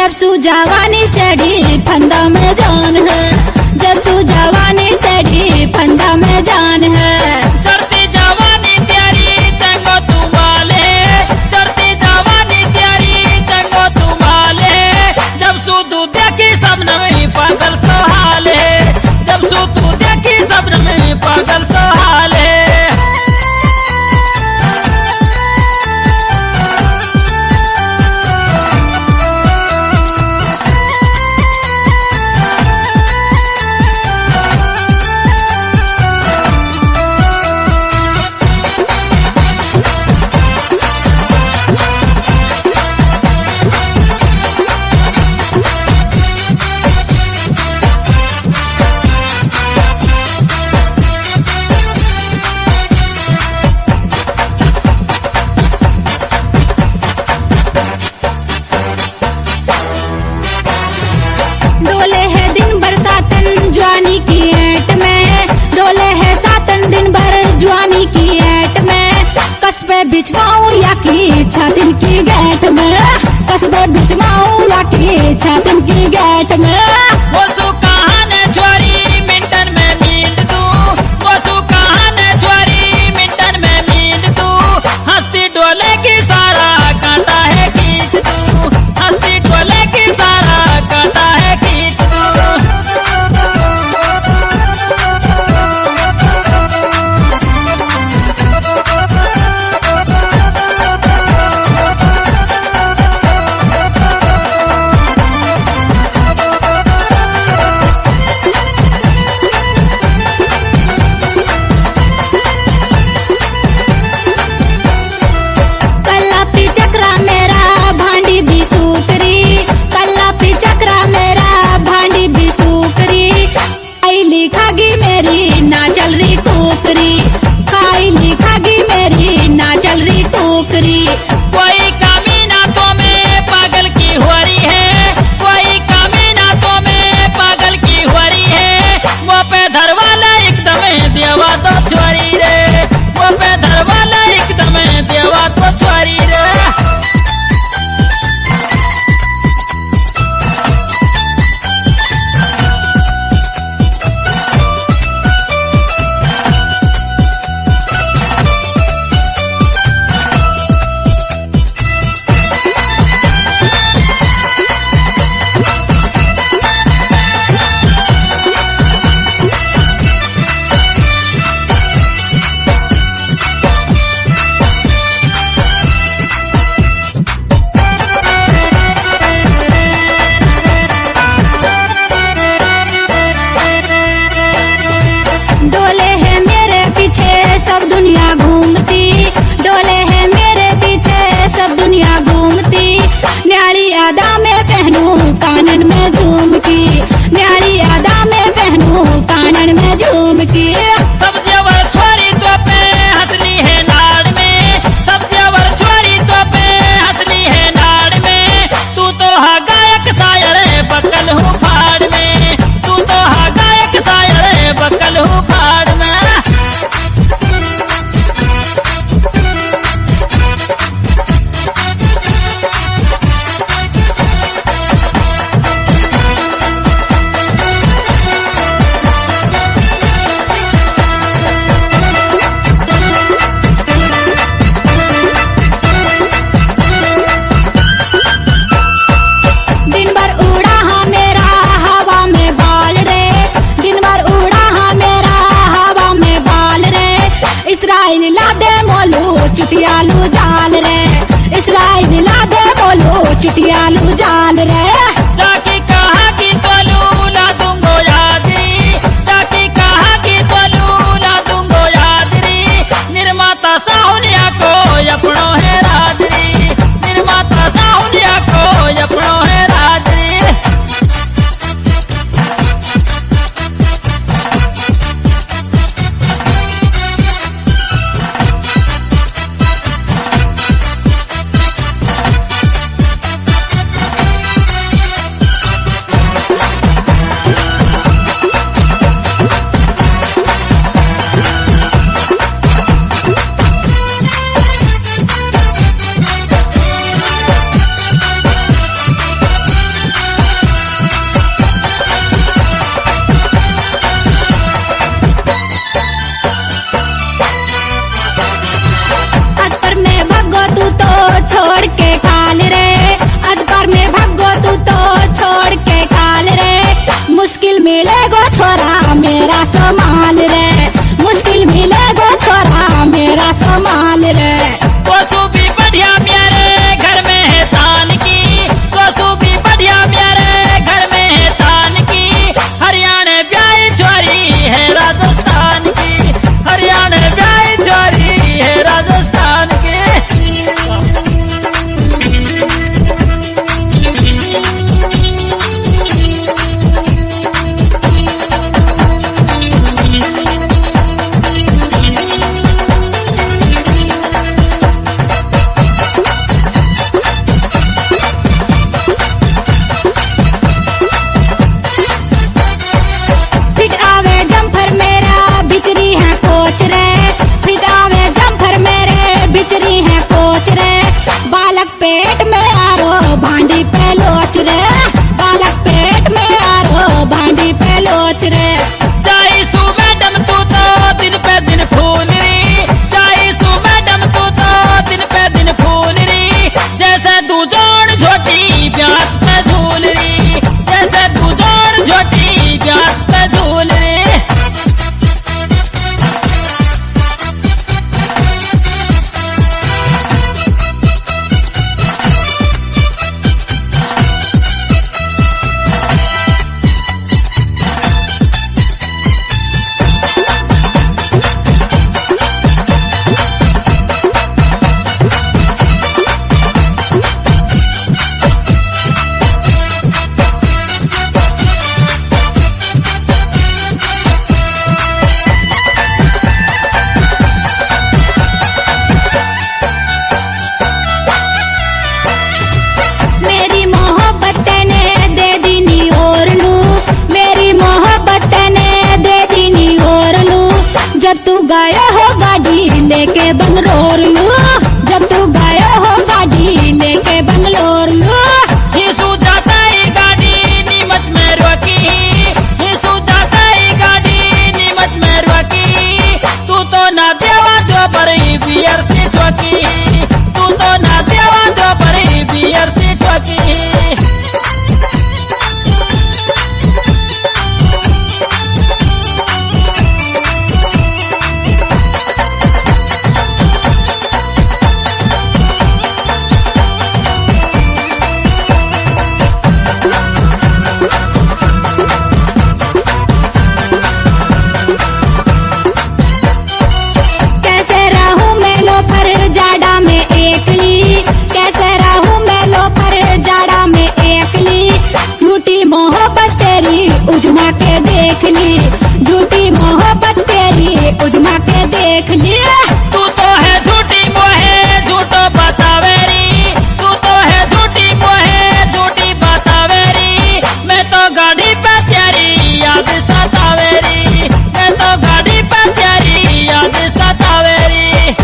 जब सू जवानी चढ़ी फंदा में जान है, जब सू जवानी चढ़ी फंदा में जान है। चढ़ती जवानी तेरी चंगो तुम्हारे, चढ़ती जवानी तेरी चंगो तुम्हारे। जब सू तू देखी सब नवी पागल सोहाले, जब सू तू देखी सब नवी पागल सोहाले। डोले है दिन भर सातन जवानी की ऐट में, डोले है सातन दिन भर जवानी की ऐट में। कस्बे बिछवाऊं या की छातिन की गैट में, कस्बे बिछवाऊं या की छातिन की गैट में। वो तू कहाँ ने छोरी मिंटन में मींद तू, वो तू कहाँ ने छोरी मिंटन में मींद तू। हंसती डोले की सारा कांटा है खींच तू, हंसती डोले की सारा कांटा है खींच तू। कल्लापी चक्रा मेरा भांडी भी सूकरी, कल्लापी चक्रा मेरा भांडी भी सूकरी। खाई लिखागी मेरी ना चल रही टोकरी, खाई लिखागी मेरी ना चल रही टोकरी। कोई कमी ना तो में पागल की हो रही है, कोई कमी ना तो में पागल की हो रही है। वो पे धरवाला एकदम देवा तो छोरी रे, वो पे धरवाला एकदम देवा तो छोरी रे। डोले है मेरे पीछे सब दुनिया घूमती, डोले है मेरे पीछे सब दुनिया घूमती। न्यारी अदा में पहनूं कानन में झूमकी, न्यारी अदा में पहनूं कानन में झूमकी। सब जेवर छोरी तो पे हंसली है नाड़ में, सब जेवर छोरी तो पे हंसली है नाड़ में। तू तो हा गायक शायर बकल हूँ फाड़ में, तू तो हा गायक शायर बकल हूँ फाड़ में। दिन भर उड़ा हाँ मेरा हवा में बाल रे, दिन भर उड़ा हाँ मेरा हवा में बाल रे। इसराइल ला दे मोलू चुटियालू जाल रे, इसराइल ला दे मोलू चुटियालू जाल रे। जाके कहा कि तोलू ला दूंगो यादरी, जाके कहा कि तोलू ला दूंगो यादरी। निर्माता साहुलिया को अपनों है राजरी, निर्माता साहुलिया को अपनों है राजरी। मिले गो छोरा मेरा संभाल रे, मुश्किल मिले गो छोरा मेरा संभाल रे। कोसू भी बढ़िया मेरे घर में है तान की, कोसू भी बढ़िया मेरे घर में है तान की। हरियाणा ब्याई छोरी है राजस्थान की, हरियाणा ब्याई छोरी है राजस्थान की। फिट आवे जम्फर मेरा बिचरी है कोच रे, फिट आवे जम्फर मेरे बिचरी है कोच रे। बालक पेट में आरो भांडी पे लोच रे, बालक पेट में आरो भांडी पे लोच रे। जाइसू मैडम तू तो दिन पे दिन फूल रही, जाइसू मैडम तू तो दिन पे दिन फूल रही। जैसे तू जोड़ झोटी ब्यास पे झूल रही, जैसे तू जोड़ झोटी ब्यास पे झूल रही। मेरी मोहब्बत ने दे दीनी और लू, मेरी मोहब्बत ने दे दीनी और लू। जब तू गया हो गाड़ी लेके बंगलोर लू, जब तू गया हो गाड़ी लेके बंगलोर लू। हिसू जाता ही गाड़ी नीमच में रोकी, हिसू जाता ही गाड़ी नीमच में रोकी। तू तो ना देवा जो बड़ी बियर से चौकी, तू तो ना देवा जो बड़ी बियर से चौकी। कैसे रहूं मैं लोफर जाड़ा में एकली, कैसे रहूं मैं लोफर जाड़ा में एकली। झूठी मोहब्बत तेरी उजमा के देख ली, झूठी मोहब्बत तेरी उजमा के देख ली। तू तो है झूठी मोहे झूठो बतावेरी, तू तो है झूठी मोहे झूठी बतावेरी। मैं तो गाड़ी पे तेरी याद सतावेरी, मैं तो गाड़ी पे तेरी याद सतावेरी।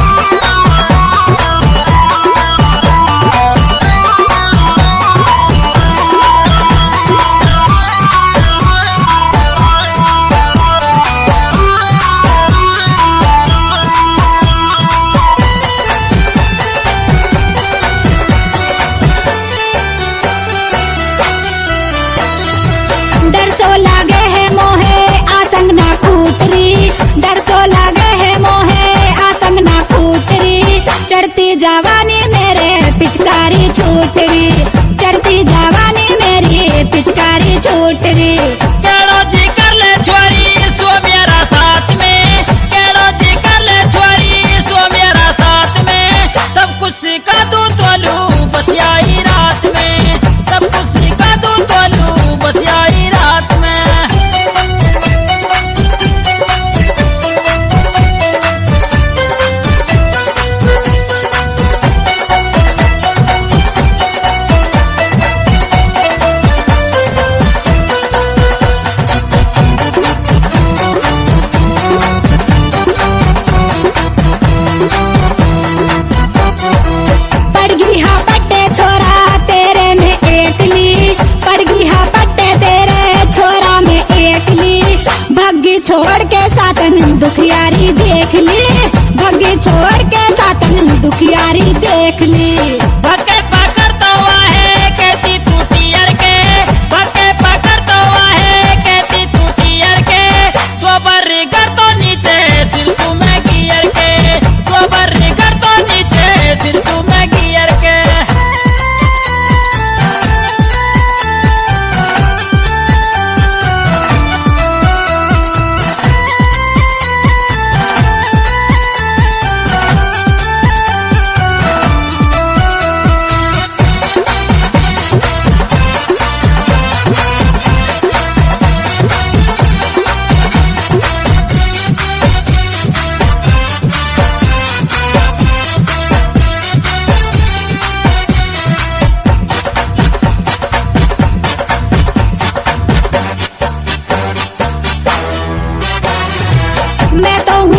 डर सो लागे है मोहे आसंग ना खूटरी, डर सो लागे है मोहे आसंग ना खूटरी। चढ़ती जवानी मेरे पिचकारी छूटरी, चढ़ती जवानी मेरी पिचकारी छूटरी। केड़ो जी कर ले छोरी सो मेरा साथ में, केड़ो जी कर ले छोरी सो मेरा साथ में। सब कुछ सिखा दूं तोलू बस आई रात में, सब कुछ सिखा दूं तोलू बस आई रात में। छोड़ के सातन दुखियारी देख ली, भगे छोड़ के सातन दुखियारी देख ली। भके पकड़ता हुआ है कहती तू टियर के, भके पकड़ता हुआ है कहती तू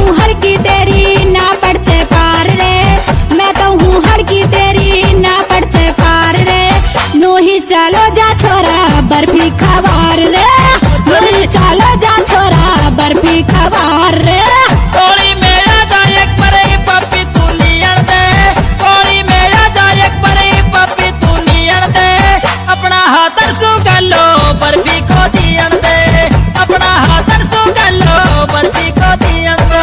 हूँ हल्की तेरी ना पड़ से पार रे, मैं तो हूँ हल्की तेरी ना पड़ से पार रे। नू ही चलो जा छोरा बर्फी खवार रे, नू ही चलो जा छोरा बर्फी खवार रे। कोड़ी मेरा जा एक परे पप्पी तू लियण दे, कोड़ी मेरा जा एक परे पप्पी तू लियण दे। अपना हाथर सु गलो बर्फी को दियण दे, अपना हाथर सु गलो बर्फी को दियण दे।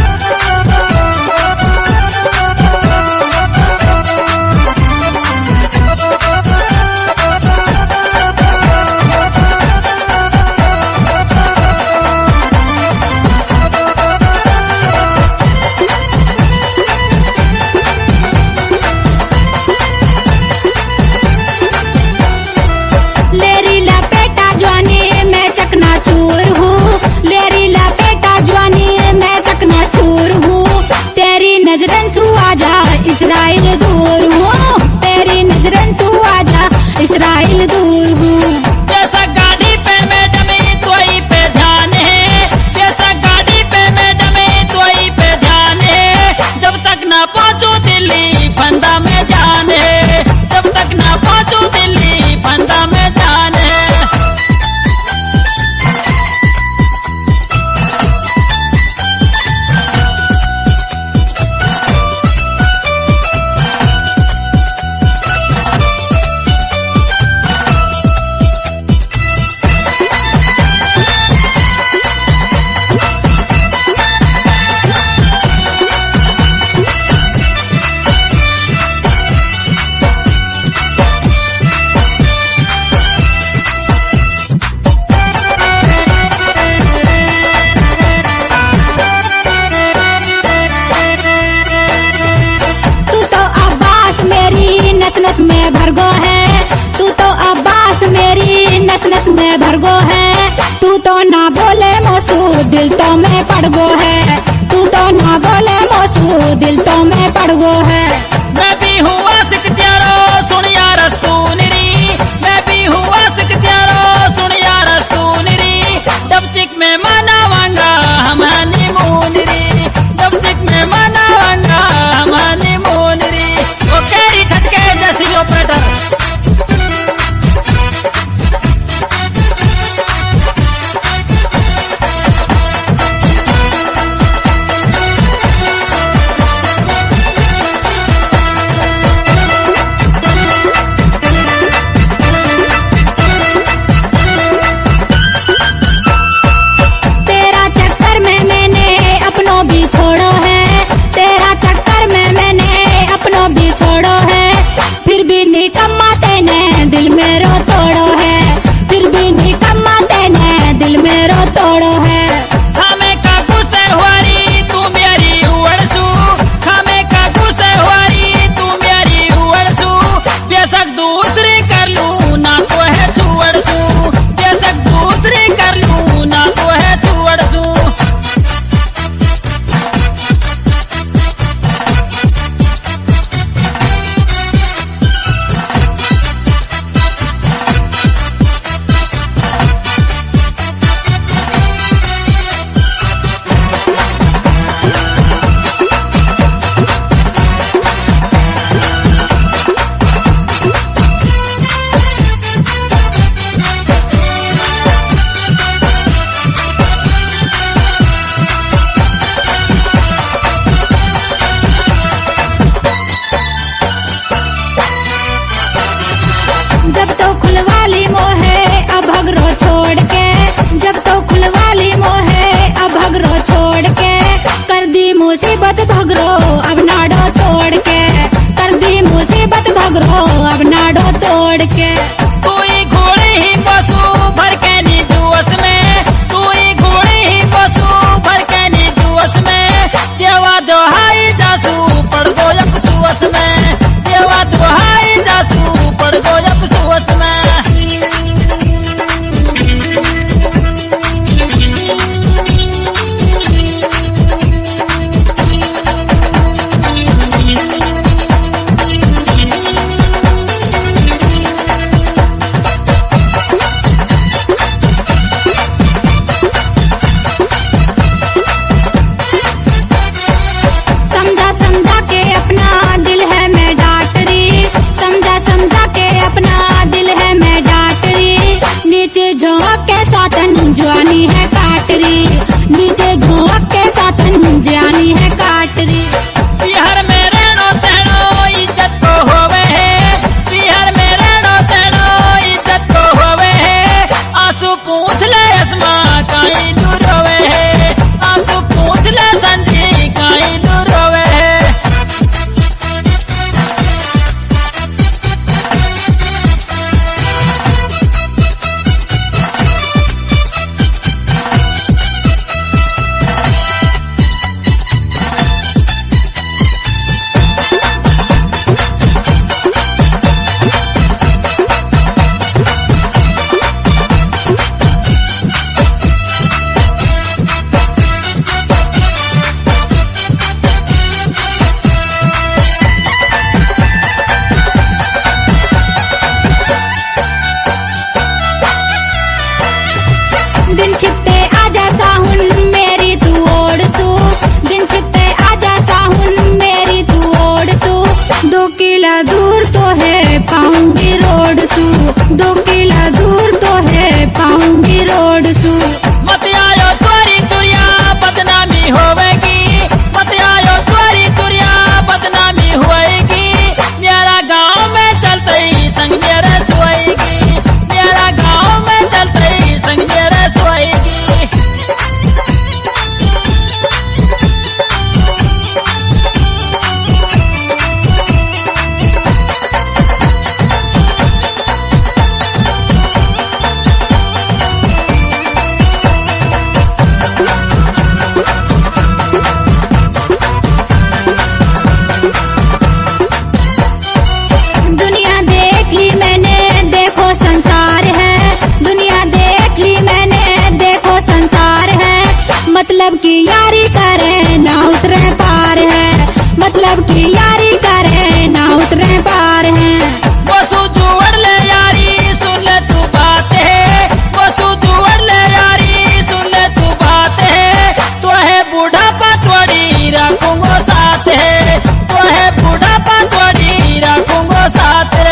लेरी लपेटा जवानी मैं चकनाचूर हूँ, लेरी लपेटा जवानी मैं चकनाचूर हूँ। तेरी नजरन सु आजा इस्राइल दूर हूँ, तेरी नजरन सु आजा इस्राइल दूर हूँ। जैसा गाड़ी पे मैडम तोई पे ध्यान है, जैसा गाड़ी पे मैडम तोई पे ध्यान है। जब तक ना पहुंचू दिल्ली फंदा में जान है, जब तक ना पहुंचू दिल्ली फंदा में जान है। तू तो अब्बास मेरी नस नस में भरगो है, तू तो अब्बास मेरी नस नस में भरगो है। तू तो ना बोले मोसू दिल तो में पड़गो है, तू तो ना बोले मोसू दिल तो में पड़गो है। मैं भी हूँ आशिक त्यारो सुन यार तू निरी, मैं भी हूँ आशिक त्यारो सुन यार तू निरी। जब तक मैं मनावांगा हम हनीमून री, जब तक मैं मनावांगा हम हनीमून री। वो केरी ठटके जैसी ऑपरेटर तेरा चक्कर में मैंने अपनों भी छोड़ो है, तेरा चक्कर में मैंने अपनों भी छोड़ो है। फिर भी निकम्मा तेने दिल मेरो तोड़ो है, फिर भी निकम्मा तेने दिल मेरो तोड़ो है। खामे काकू से हुआरी तू मेरी उड़सू, खामे काकू से हुआरी तू मेरी उड़सू। बेशक दूसरी कर लूं ना तो है छुअड़सू, बेशक दूसरी कर लूं ना तो है छुअड़सू। झोंक के सातन जानी है काट रे। बिहार में रहनो तहनो इज्जत को होवे है, बिहार में रहनो तहनो इज्जत को होवे है। आंसू पूछ ले अस्मा काई लू रोवे है, आंसू पूछ ले संजी काई लू रोवे है। दिन छिपते आजा साहुन मेरी तू ओढ़ सू, दिन छिपते आजा साहुन मेरी तू ओढ़ सू। 2 किला दूर तो है पाऊंगी रोड सू, 2 किला दूर तो है पाऊंगी रोड सू। मत आयो चोरी चुरिया बदनामी होवेगी, मत आयो चोरी चुरिया बदनामी होएगी। मेरा गांव में चलते ही संग मेरे सोएगी, मेरा गांव में चलते ही संग मेरे सोएगी। दुनिया देख ली मैंने देखो संसार है, दुनिया देख ली मैंने देखो संसार है। मतलब की यारी करे ना उतरे पार है, मतलब की यारी करे ना उतरे पार है। बसु जुड़ ले यारी सुन ले तू बात है, बसु जुड़ ले यारी सुन ले तू बात है। तो है बुढ़ापा थोड़ी रखूंगो साथ है, तो है बुढ़ापा थोड़ी रखूंगो साथ रे।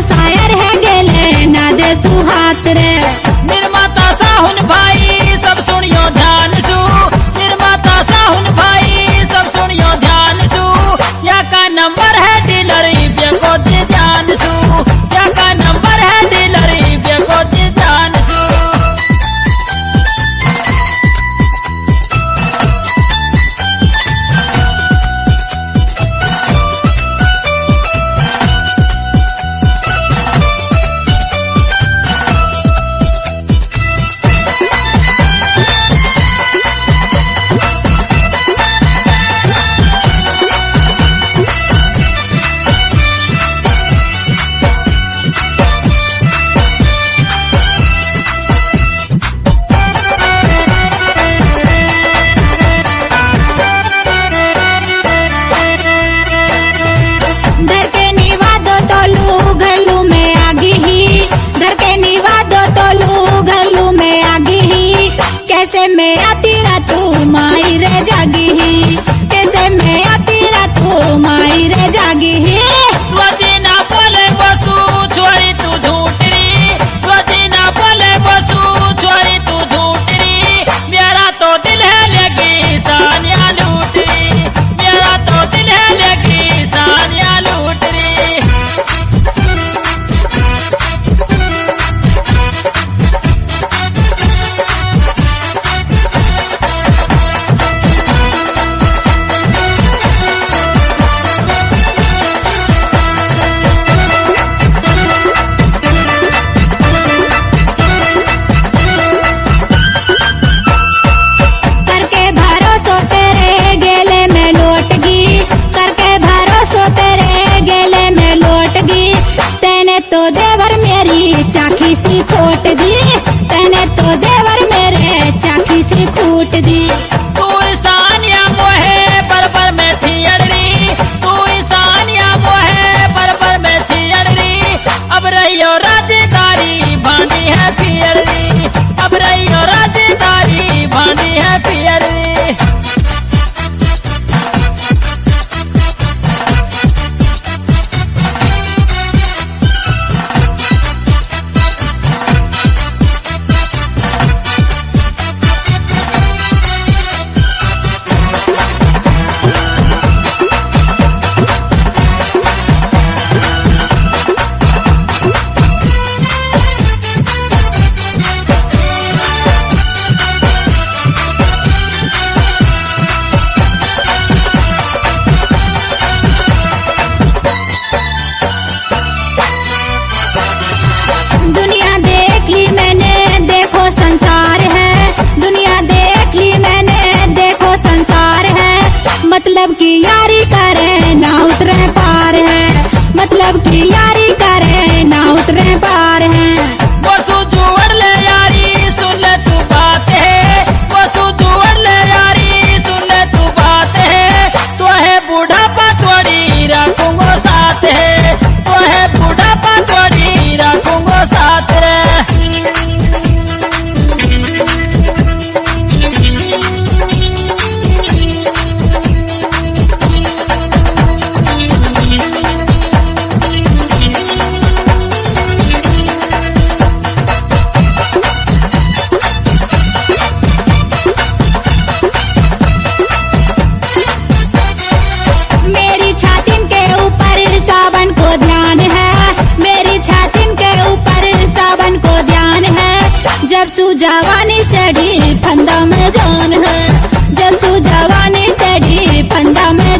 शायर है गेले ना दे सुहात रे। निर्माता साहुन भाई सब सुनियो ध्यान सु, निर्माता साहुन भाई सब सुनियो ध्यान सु। या का नंबर है डीलरी बेको दे जान सु, या का नंबर है डीलरी बेको दे जान सु। धर के निवा दो तोलू घरलू में आगी ही, धर के निवा दो तोलू घरलू में आगी ही। कैसे में आती रा तू माई रे जागी ही, कैसे में आती रा तू माई रे जागी ही। रोजी ना बोले बसु छोरी तू झूठरी, रोजी ना बोले बसु छोरी तू झूठरी। मेरा तो दिल है लगी सानिया लूटरी, मेरा तो दिल है लगी सानिया लूटरी। करके भरोसो तेरे गेले में लौटगी, करके भरोसो तेरे गेले में लौटगी। तेने तो देवर मेरी चाखी सी खोट दी, तेने तो देवर मेरे चाखी सी फूट दी। तू सानिया मोहे बरबर में छियड़री, तू सानिया मोहे बरबर में छियड़री। अब रहियो राजदारी भांडी है पियड़री, अब रहियो राजदारी भांडी है पियड़री। दुनिया देख ली मैंने देखो संसार है, दुनिया देख ली मैंने देखो संसार है। मतलब की यारी करे ना उतरे पार है, मतलब की यारी करे ना उतरे पार है। बसु जुड़ ले यारी सुन ले तू बात है, बसु जुड़ ले यारी सुन ले तू बात है। तो है बूढ़ापा थोड़ी रखूंगो साथ है, तो है बूढ़ापा थोड़ी रखूंगो साथ रे। मेरी छातिन के ऊपर सावन को ध्यान है, मेरी छातिन के ऊपर सावन को ध्यान है। जब सु जवानी चढ़ी फंदा में जान है, जब सु जवानी चढ़ी फंदा में